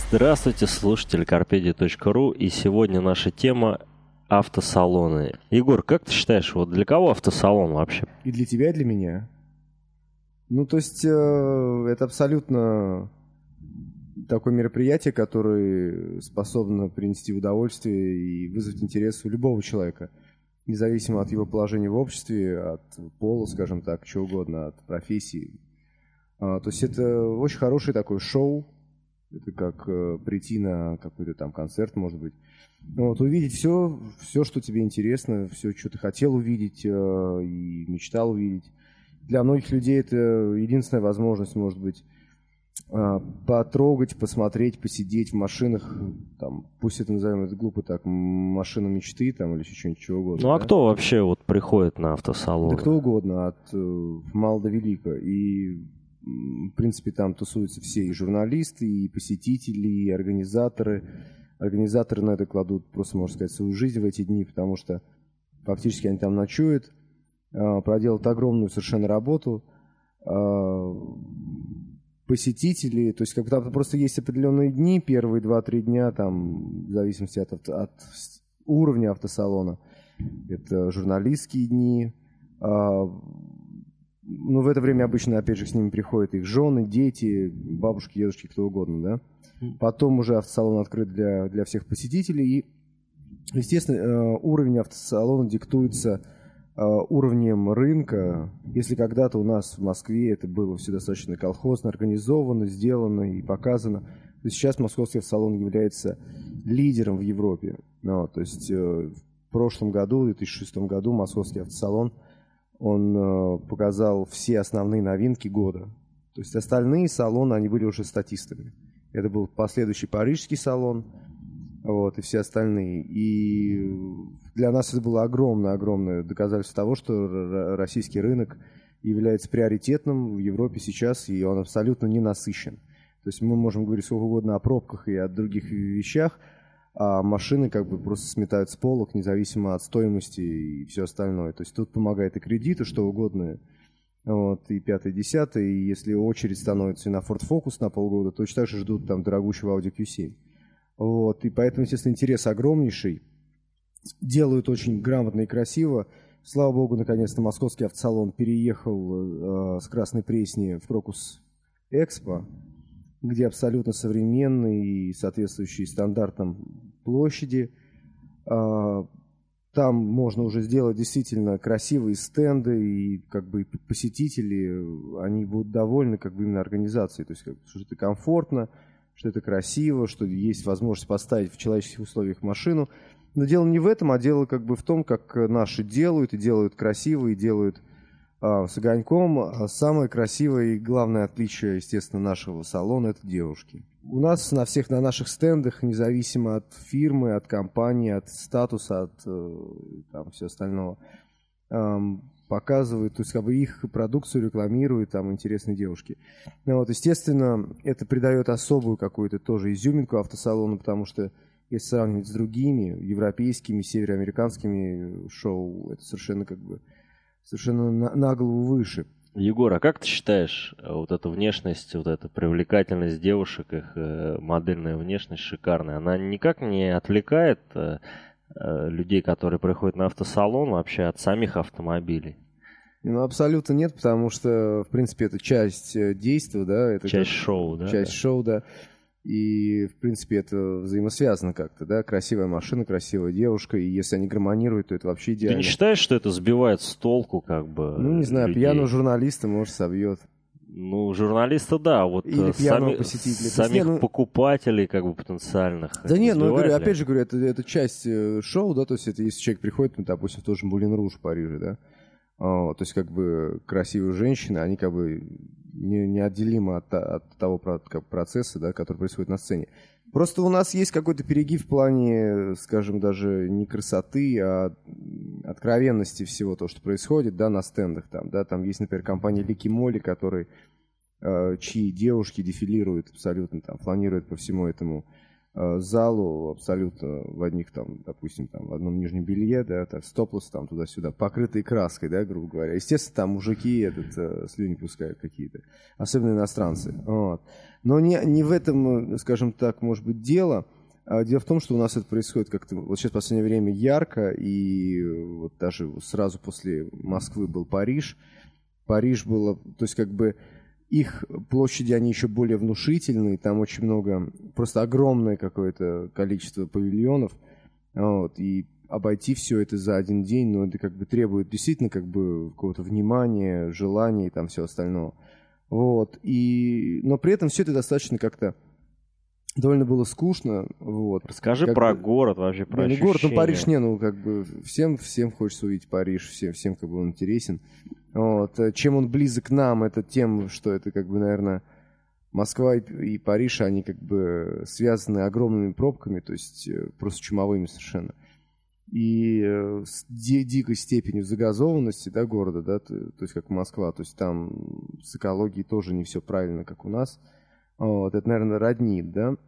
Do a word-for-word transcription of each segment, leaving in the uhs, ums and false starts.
Здравствуйте, слушатели карпедия точка ру, и сегодня наша тема – автосалоны. Егор, как ты считаешь, вот для кого автосалон вообще? И для тебя, и для меня. Ну, то есть, э, это абсолютно такое мероприятие, которое способно принести удовольствие и вызвать интерес у любого человека, независимо от его положения в обществе, от пола, скажем так, чего угодно, от профессии. А, то есть, это очень хорошее такое шоу. Это как э, прийти на какой-то там концерт, может быть. Вот, увидеть все, все, что тебе интересно, все, что ты хотел увидеть э, и мечтал увидеть. Для многих людей это единственная возможность, может быть, э, потрогать, посмотреть, посидеть в машинах, там, пусть это назовем это глупо так, машина мечты там, или еще что-нибудь чего угодно. Ну а да? кто вообще вот приходит на автосалон? Да кто угодно, от э, мала до велика. И в принципе, там тусуются все и журналисты, и посетители, и организаторы. Организаторы на это кладут, просто, можно сказать, свою жизнь в эти дни, потому что фактически они там ночуют, проделают огромную совершенно работу. Посетители, то есть как там просто есть определенные дни, первые два-три дня, там, в зависимости от, от уровня автосалона. Это журналистские дни. Ну, в это время обычно, опять же, с ними приходят их жены, дети, бабушки, дедушки, кто угодно, да. Потом уже автосалон открыт для, для всех посетителей. И, естественно, уровень автосалона диктуется уровнем рынка. Если когда-то у нас в Москве это было все достаточно колхозно, организовано, сделано и показано, то сейчас московский автосалон является лидером в Европе. Ну, то есть в прошлом году, в две тысячи шестом году, московский автосалон он э, показал все основные новинки года. То есть остальные салоны, они были уже статистами. Это был последующий парижский салон, вот, и все остальные. И для нас это было огромное-огромное доказательство того, что российский рынок является приоритетным в Европе сейчас, и он абсолютно не насыщен. То есть мы можем говорить сколько угодно о пробках и о других вещах, а машины как бы просто сметают с полок, независимо от стоимости и все остальное. То есть тут помогает и кредиты, что угодно, вот, и пятое, десятое. И если очередь становится и на Ford Focus на полгода, то точно так же ждут там дорогущего Audi кью семь. Вот, и поэтому, естественно, интерес огромнейший. Делают очень грамотно и красиво. Слава богу, наконец-то московский автосалон переехал э, с Красной Пресни в Крокус Экспо, где абсолютно современные и соответствующие стандартам площади. Там можно уже сделать действительно красивые стенды, и как бы посетители, они будут довольны как бы именно организацией. То есть, как, что это комфортно, что это красиво, что есть возможность поставить в человеческих условиях машину. Но дело не в этом, а дело как бы в том, как наши делают, и делают красиво, и делают с огоньком. Самое красивое и главное отличие, естественно, нашего салона – это девушки. У нас на всех, на наших стендах, независимо от фирмы, от компании, от статуса, от там, всего остального, показывают, то есть как бы их продукцию рекламируют там интересные девушки. Ну, вот, естественно, это придает особую какую-то тоже изюминку автосалону, потому что если сравнивать с другими европейскими, североамериканскими шоу, это совершенно как бы совершенно на, на голову выше. Егор, а как ты считаешь, вот эта внешность, вот эта привлекательность девушек, их модельная внешность шикарная, она никак не отвлекает людей, которые приходят на автосалон, вообще от самих автомобилей? Ну, абсолютно нет, потому что, в принципе, это часть действия, да? Это часть как, шоу, да? Часть да. шоу, да. И, в принципе, это взаимосвязано как-то, да, красивая машина, красивая девушка, и если они гармонируют, то это вообще идеально. Ты не считаешь, что это сбивает с толку, как бы, ну, не знаю, людей? Пьяного журналиста, может, собьет. Ну, журналиста, да, вот Или пьяного сами, посетителя. самих ну... покупателей, как бы, потенциальных. Да нет, ну, говорю, ли? опять же говорю, это, это часть шоу, да, то есть это если человек приходит, ну, допустим, в тот же Мулин Руж в Париже, да, о, то есть как бы красивые женщины, они как бы не, неотделимы от, от того процесса, да, который происходит на сцене. Просто у нас есть какой-то перегиб в плане, скажем, даже не красоты, а откровенности всего того, что происходит, да, на стендах там, да, там есть, например, компания Лики Моли, который, э, чьи девушки дефилируют абсолютно, там, фланируют по всему этому залу абсолютно в одних там, допустим, там в одном нижнем белье, да, так, стоплес там туда-сюда, покрытые краской, да, грубо говоря. Естественно, там мужики этот, э, слюни пускают какие-то, особенно иностранцы. Вот. Но не, не в этом, скажем так, может быть, дело. А дело в том, что у нас это происходит как-то вот сейчас в последнее время ярко, и вот даже сразу после Москвы был Париж. Париж было, то есть как бы их площади, они еще более внушительные, там очень много, просто огромное какое-то количество павильонов, вот, и обойти все это за один день, ну, это как бы требует действительно как бы какого-то внимания, желания и там все остальное. Вот, и, но при этом все это достаточно как-то довольно было скучно, вот. Расскажи как про бы, город вообще, про да, ну, ощущения. город, ну, Париж, не, ну, как бы всем, всем хочется увидеть Париж, всем, всем как бы он интересен. Вот. Чем он близок к нам, это тем, что это, как бы, наверное, Москва и, и Париж, они как бы связаны огромными пробками, то есть просто чумовыми совершенно. И с ди- дикой степенью загазованности, да, города, да, то, то есть как Москва, то есть там с экологией тоже не все правильно, как у нас. Вот, это, наверное, роднит, да.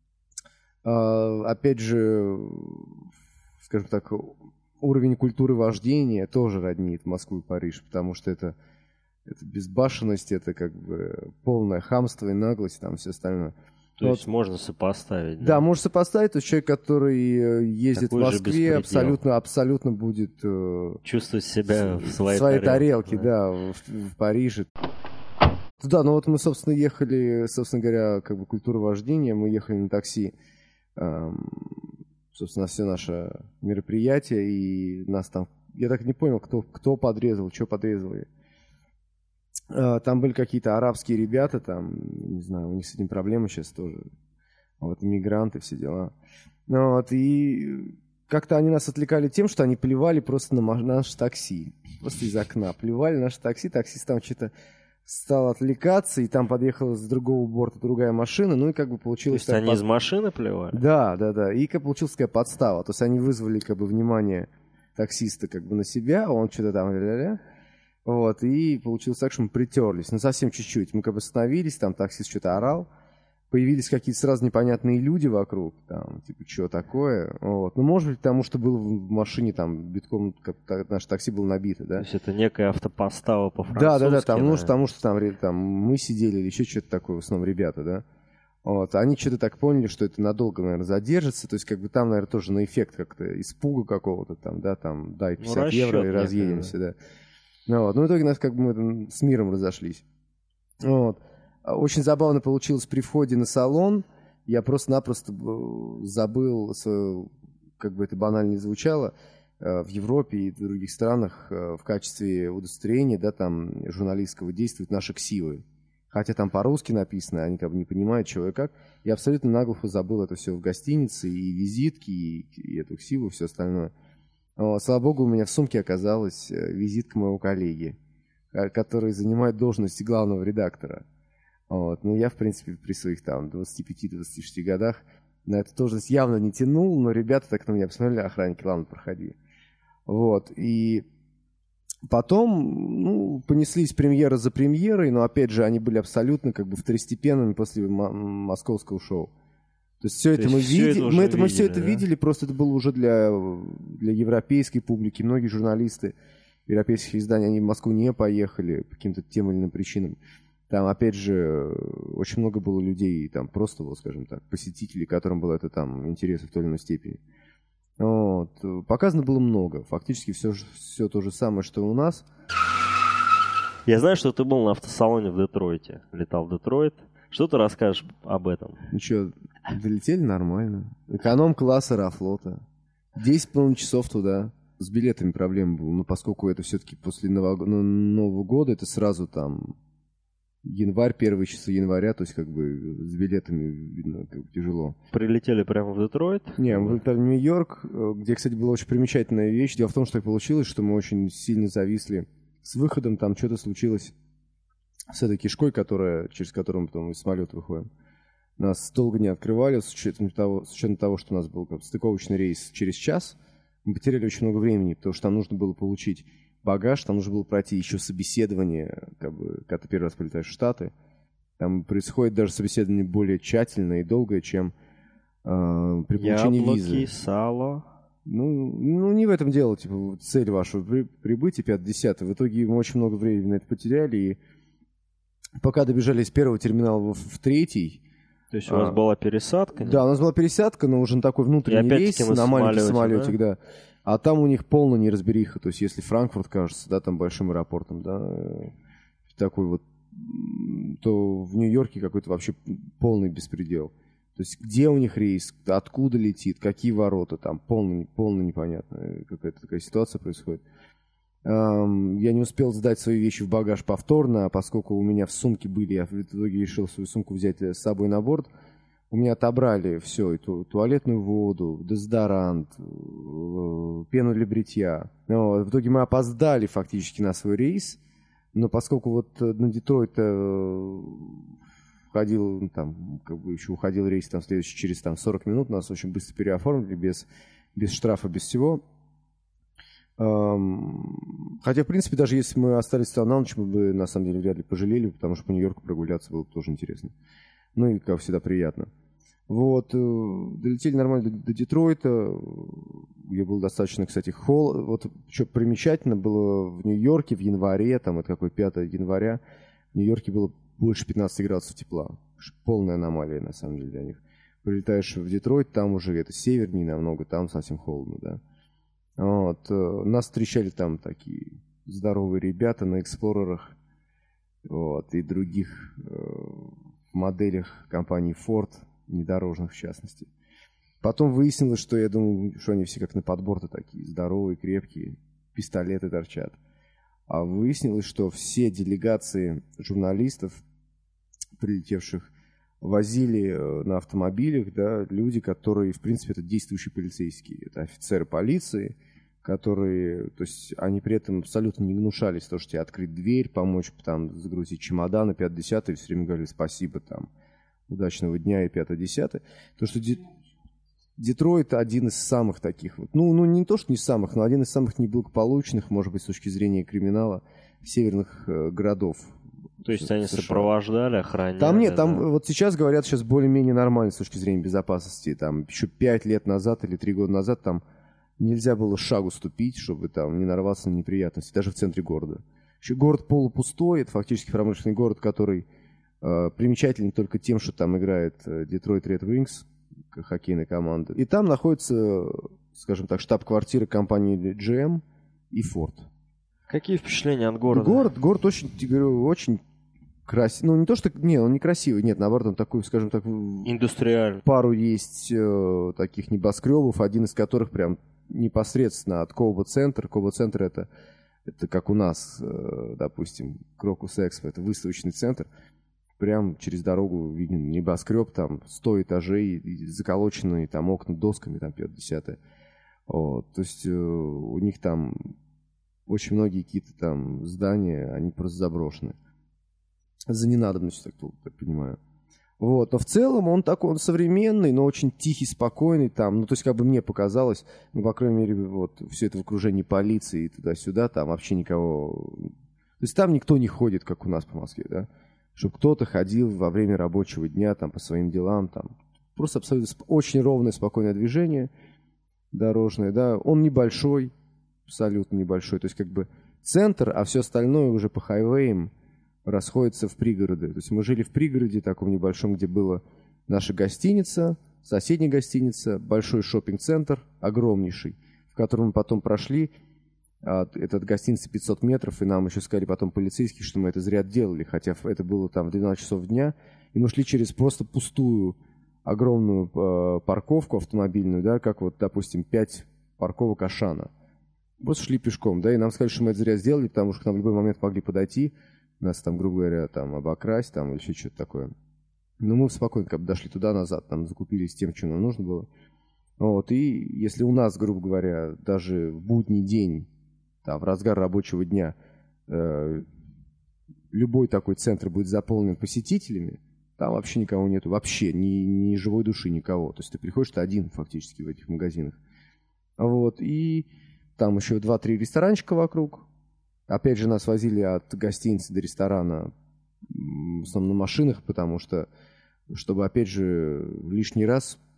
А, опять же, скажем так, уровень культуры вождения тоже роднит Москву и Париж, потому что это, это безбашенность, это как бы полное хамство и наглость, там все остальное. То вот. есть можно сопоставить. Да, да, можно сопоставить. То есть человек, который ездит Такой в Москве, абсолютно, абсолютно будет чувствовать себя в своей, в своей тарелке, тарелке, да, да в, в Париже. Да, ну вот мы, собственно, ехали, собственно говоря, как бы культура вождения, мы ехали на такси, эм, собственно, все наше мероприятие, и нас там, я так не понял, кто, кто подрезал, что подрезали. Э, там были какие-то арабские ребята, там, не знаю, у них с этим проблемы сейчас тоже, вот, иммигранты, все дела. Ну, вот, и как-то они нас отвлекали тем, что они плевали просто на наше такси, просто из окна, плевали на наше такси, таксист там что-то стал отвлекаться, и там подъехала с другого борта другая машина, ну и как бы получилось... То есть они под... из машины плевали? Да, да, да, и как получилась такая подстава, то есть они вызвали как бы внимание таксиста как бы на себя, он что-то там... Ля-ля-ля, вот, и получилось так, что мы притерлись, ну совсем чуть-чуть, мы как бы остановились, там таксист что-то орал, появились какие-то сразу непонятные люди вокруг, там, типа, что такое, вот. Ну, может быть, потому что был в машине, там, битком, как наше такси было набито, да. То есть это некая автопостава по-французски, да? Да, да, там, ну, потому что там, там мы сидели или еще что-то такое, в основном ребята, да. Вот, они что-то так поняли, что это надолго, наверное, задержится, то есть, как бы там, наверное, тоже на эффект как-то испуга какого-то там, да, там, дай пятьдесят ну, евро и разъедемся, да. да. Ну, вот, ну, в итоге нас как бы мы с миром разошлись. Вот. Очень забавно получилось при входе на салон. Я просто-напросто забыл, как бы это банально не звучало, в Европе и в других странах в качестве удостоверения, да, там, журналистского действуют наши ксивы. Хотя там по-русски написано, они как бы не понимают, чего и как. Я абсолютно наглухо забыл это все в гостинице, и визитки, и, и эту ксиву, и все остальное. Но, слава богу, у меня в сумке оказалась визитка моего коллеги, который занимает должность главного редактора. Вот. Ну, я, в принципе, при своих там двадцати пяти — двадцати шести годах на эту должность явно не тянул, но ребята так на меня посмотрели, охранники, ладно, проходи. Вот. И потом, ну, понеслись премьеры за премьерой, но, опять же, они были абсолютно как бы второстепенными после м- московского шоу. То есть все То это есть мы видели, мы, это, мы все это да? видели, просто это было уже для, для европейской публики. Многие журналисты европейских изданий, они в Москву не поехали по каким-то тем или иным причинам. Там, опять же, очень много было людей, там, просто, вот, скажем так, посетителей, которым было это там интересно в той или иной степени. Вот. Показано было много. Фактически все, все то же самое, что у нас. Я знаю, что ты был на автосалоне в Детройте. Летал в Детройт. Что ты расскажешь об этом? Ну что, долетели нормально. Эконом-класс Аэрофлота. десять с половиной часов туда. С билетами проблема была. Но поскольку это все-таки после Нового, Нового года, это сразу там... Январь, первые часы января, то есть как бы с билетами, видно, как бы тяжело. Прилетели прямо в Детройт? Не, мы летали в Нью-Йорк, где, кстати, была очень примечательная вещь. Дело в том, что так получилось, что мы очень сильно зависли с выходом, там что-то случилось с этой кишкой, которая, через которую мы потом из самолета выходим. Нас долго не открывали, с учетом того, с учетом того, что у нас был как бы стыковочный рейс через час. Мы потеряли очень много времени, потому что там нужно было получить багаж, там нужно было пройти еще собеседование, как бы, когда ты первый раз прилетаешь в Штаты. Там происходит даже собеседование более тщательное и долгое, чем э, при получении Яблоки, визы. сало. Ну, ну, не в этом дело, типа, цель ваша при, прибытия пятое-десятое. В итоге мы очень много времени на это потеряли, и пока добежали из первого терминала в, в третий. То есть у вас а, была пересадка? Да, у нас была пересадка, но уже на такой внутренний рейс, на маленький самолетик, да? да. А там у них полная неразбериха. То есть если Франкфурт кажется, да, там большим аэропортом, да, такой вот, то в Нью-Йорке какой-то вообще полный беспредел. То есть где у них рейс, откуда летит, какие ворота, там полно, полно непонятно, какая-то такая ситуация происходит. Um, я не успел сдать свои вещи в багаж повторно, поскольку у меня в сумке были, я в итоге решил свою сумку взять с собой на борт. У меня отобрали все, и ту, туалетную воду, дезодорант, пену для бритья. Вот. В итоге мы опоздали фактически на свой рейс, но поскольку вот на Детройт входил, там, как бы еще уходил рейс там, следующий через там, сорок минут, нас очень быстро переоформили, без, без штрафа, без всего. Хотя, в принципе, даже если мы остались там на ночь, мы бы, на самом деле, вряд ли пожалели, потому что по Нью-Йорку прогуляться было бы тоже интересно. Ну и, как всегда, приятно. Вот, долетели нормально до, до Детройта, где был достаточно, кстати, холод. Вот, что примечательно было в Нью-Йорке в январе, там, это какой, пятое января, в Нью-Йорке было больше пятнадцати градусов тепла. Полная аномалия, на самом деле, для них. Прилетаешь в Детройт, там уже это севернее намного, там совсем холодно, да. Вот. Нас встречали там такие здоровые ребята на эксплорерах, вот, и других э, моделях компании Ford, внедорожных в частности. Потом выяснилось, что я думал, что они все как на подбор-то такие, здоровые, крепкие, пистолеты торчат. А выяснилось, что все делегации журналистов, прилетевших, возили на автомобилях, да, люди, которые, в принципе, это действующие полицейские. Это офицеры полиции, которые, то есть, они при этом абсолютно не гнушались то, что тебе открыть дверь, помочь там загрузить чемоданы, пятое-десятое, все время говорили спасибо, там, удачного дня и пятое-десятое. То, что Де... Детройт один из самых таких вот, ну, ну, не то, что не самых, но один из самых неблагополучных, может быть, с точки зрения криминала, северных э, городов. То есть они США. Сопровождали, охраняли? Там нет, там да? Вот сейчас говорят, сейчас более-менее нормально с точки зрения безопасности. Там еще пять лет назад или три года назад там нельзя было шагу ступить, чтобы там не нарваться на неприятности, даже в центре города. Еще город полупустой, это фактически промышленный город, который э, примечателен только тем, что там играет Detroit Red Wings, хоккейная команда. И там находится, скажем так, штаб-квартира компании джи эм и Ford. Какие впечатления от города? Город, город очень, я говорю, очень красивый. Ну, не то, что... Не, он не красивый. Нет, наоборот, он такой, скажем так... Индустриальный. Пару есть э, таких небоскребов, один из которых прям непосредственно от Коба-центр. Коба-центр это, это как у нас, э, допустим, Крокус Экспо, это выставочный центр. Прям через дорогу виден небоскреб, там сто этажей, заколоченные там окна досками, там пятое-десятое. Вот, то есть э, у них там очень многие какие-то там здания, они просто заброшены. За ненадобностью, так, так понимаю. Вот, но в целом он такой, он современный, но очень тихий, спокойный там. Ну, то есть, как бы мне показалось, ну, по крайней мере, вот, все это в окружении полиции и туда-сюда, там вообще никого... То есть, там никто не ходит, как у нас по Москве, да? Чтобы кто-то ходил во время рабочего дня, там, по своим делам, там. Просто абсолютно очень ровное, спокойное движение дорожное, да. Он небольшой, абсолютно небольшой. То есть, как бы, центр, а все остальное уже по хайвеям расходятся в пригороды. То есть мы жили в пригороде таком небольшом, где была наша гостиница, соседняя гостиница, большой шоппинг-центр, огромнейший, в котором мы потом прошли. Этот гостиница пятьсот метров, и нам еще сказали потом полицейские, что мы это зря делали, хотя это было там в двенадцать часов дня, и мы шли через просто пустую огромную э, парковку автомобильную, да, как вот, допустим, пять парковок Ашана. Просто шли пешком, да, и нам сказали, что мы это зря сделали, потому что к нам в любой момент могли подойти, нас там, грубо говоря, там обокрасть, там, или еще что-то такое. Но мы спокойно как бы дошли туда-назад, там, закупились тем, что нам нужно было. Вот, и если у нас, грубо говоря, даже в будний день, там, в разгар рабочего дня, э, любой такой центр будет заполнен посетителями, там вообще никого нету, вообще, ни, ни живой души, никого. То есть ты приходишь, ты один фактически в этих магазинах. Вот, и там еще два-три ресторанчика вокруг. Опять же, нас возили от гостиницы до ресторана в основном на машинах, потому что, чтобы, опять же, лишний раз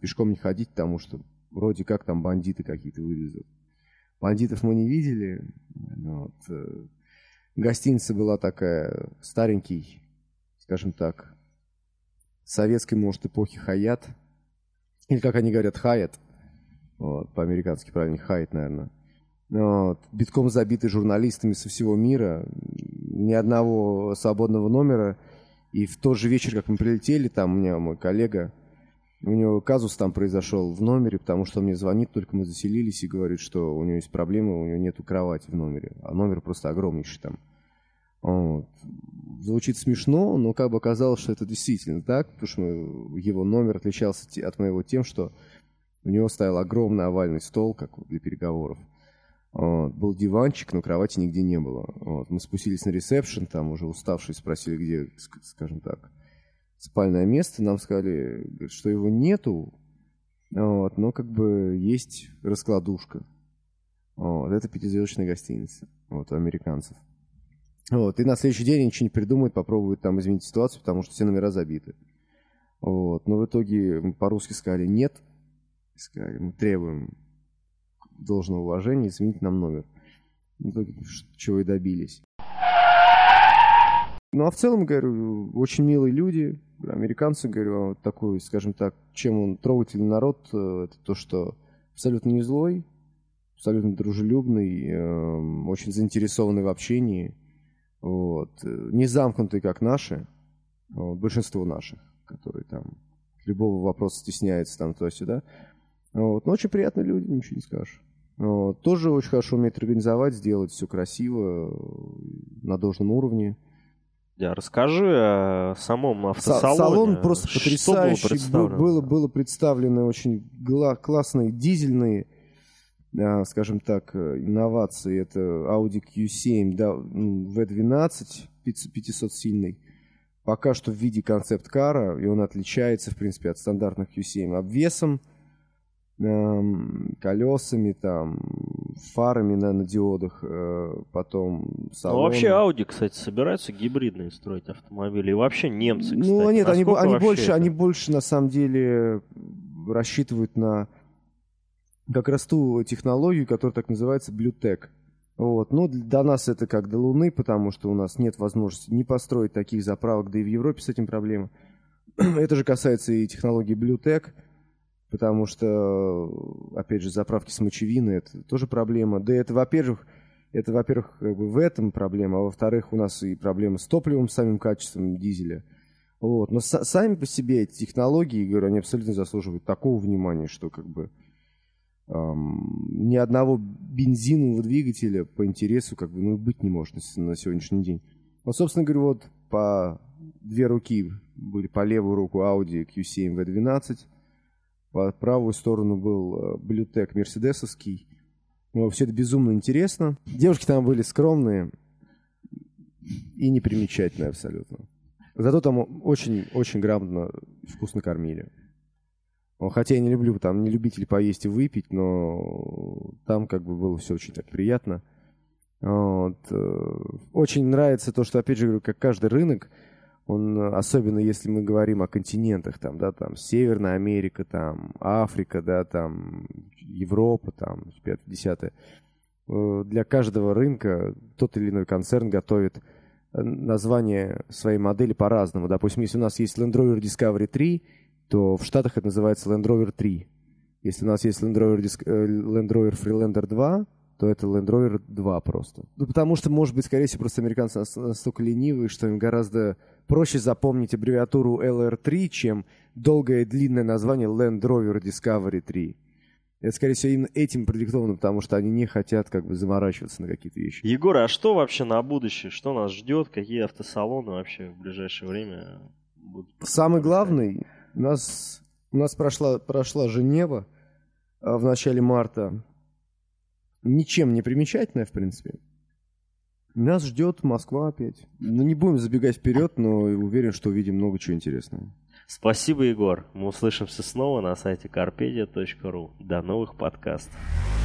пешком не ходить, потому что вроде как там бандиты какие-то вылезут. Бандитов мы не видели. Вот. Гостиница была такая, старенький, скажем так, советской, может, эпохи Хаят. Или, как они говорят, Хаят. Вот, по-американски правильно, Хаят, наверное. Вот, битком забитый журналистами со всего мира. Ни одного свободного номера. И в тот же вечер, как мы прилетели, там у меня мой коллега, у него казус там произошел в номере, потому что он мне звонит, только мы заселились, и говорит, что у него есть проблема, у него нету кровати в номере, а номер просто огромнейший там. Вот. Звучит смешно, но как бы оказалось, что это действительно так, потому что его номер отличался от моего тем, что у него стоял огромный овальный стол, как для переговоров. Вот. Был диванчик, но кровати нигде не было. Вот. Мы спустились на ресепшн, там уже уставшие спросили, где, скажем так, спальное место. Нам сказали, что его нету, вот, но как бы есть раскладушка. Вот. Это пятизвездочная гостиница, вот, у американцев. Вот. И на следующий день они ничего не придумают, попробуют там изменить ситуацию, потому что все номера забиты. Вот. Но в итоге мы по-русски сказали нет. Сказали, мы требуем должного уважения, изменить нам номер. В итоге, чего и добились. Ну, а в целом, говорю, очень милые люди. Американцы, говорю, вот такой, скажем так, чем он трогательный народ, это то, что абсолютно не злой, абсолютно дружелюбный, э, очень заинтересованный в общении. Вот. Не замкнутый, как наши, вот, большинство наших, которые там любого вопроса стесняются там туда-сюда. Вот. Но очень приятные люди, ничего не скажешь. Вот. Тоже очень хорошо умеют организовать, сделать все красиво, на должном уровне. Да, расскажи о самом автосалоне. Салон просто Что потрясающий. Было представлено? Было, было представлено очень гла- классные дизельные, скажем так, инновации. Это Audi кью семь, да, ви двенадцать пятисотсильный. Пока что в виде концепт-кара, и он отличается, в принципе, от стандартных кью семь обвесом, эм, колесами, там, фарами на, на диодах, э, потом салон. Ну, вообще Audi, кстати, собираются гибридные строить автомобили. И вообще немцы, кстати. Ну, нет, они, они, больше, это? они больше, на самом деле, рассчитывают на как раз ту технологию, которая так называется BlueTech. Вот. Но для нас это как до Луны, потому что у нас нет возможности не построить таких заправок, да и в Европе с этим проблема. Это же касается и технологии BlueTech, потому что, опять же, заправки с мочевиной — это тоже проблема. Да это, во-первых, это, во-первых, как бы в этом проблема, а во-вторых, у нас и проблемы с топливом, с самим качеством дизеля. Вот. Но с- сами по себе эти технологии, говорю, они абсолютно заслуживают такого внимания, что как бы эм, ни одного бензинового двигателя по интересу как бы ну, быть не может на, на сегодняшний день. Вот, собственно говоря, вот по две руки были по левую руку Audi кью семь ви двенадцать, по правую сторону был BlueTech мерседесовский. Ну, все это безумно интересно. Девушки там были скромные и непримечательные абсолютно. Зато там очень-очень грамотно и вкусно кормили. Хотя я не люблю, там не любитель поесть и выпить, но там как бы было все очень так приятно. Вот. Очень нравится то, что, опять же, говорю, как каждый рынок, он, особенно если мы говорим о континентах, там, да, там, Северная Америка, там, Африка, да, там, Европа, там, пятое-десятое. Для каждого рынка тот или иной концерн готовит название своей модели по-разному. Допустим, если у нас есть Land Rover Discovery три, то в Штатах это называется Land Rover три. Если у нас есть Land Rover, Disc... Land Rover Freelander два, то это Land Rover два просто. Ну, потому что, может быть, скорее всего, просто американцы настолько ленивые, что им гораздо проще запомнить аббревиатуру эл эр три, чем долгое и длинное название Land Rover Discovery три. Это, скорее всего, именно этим продиктовано, потому что они не хотят как бы заморачиваться на какие-то вещи. Егор, а что вообще на будущее? Что нас ждет? Какие автосалоны вообще в ближайшее время будут? Самый главный, у нас, у нас прошла, прошла Женева в начале марта. Ничем не примечательная, в принципе. Нас ждет Москва опять. Ну, не будем забегать вперед, но уверен, что увидим много чего интересного. Спасибо, Егор. Мы услышимся снова на сайте карпедия точка ру. До новых подкастов.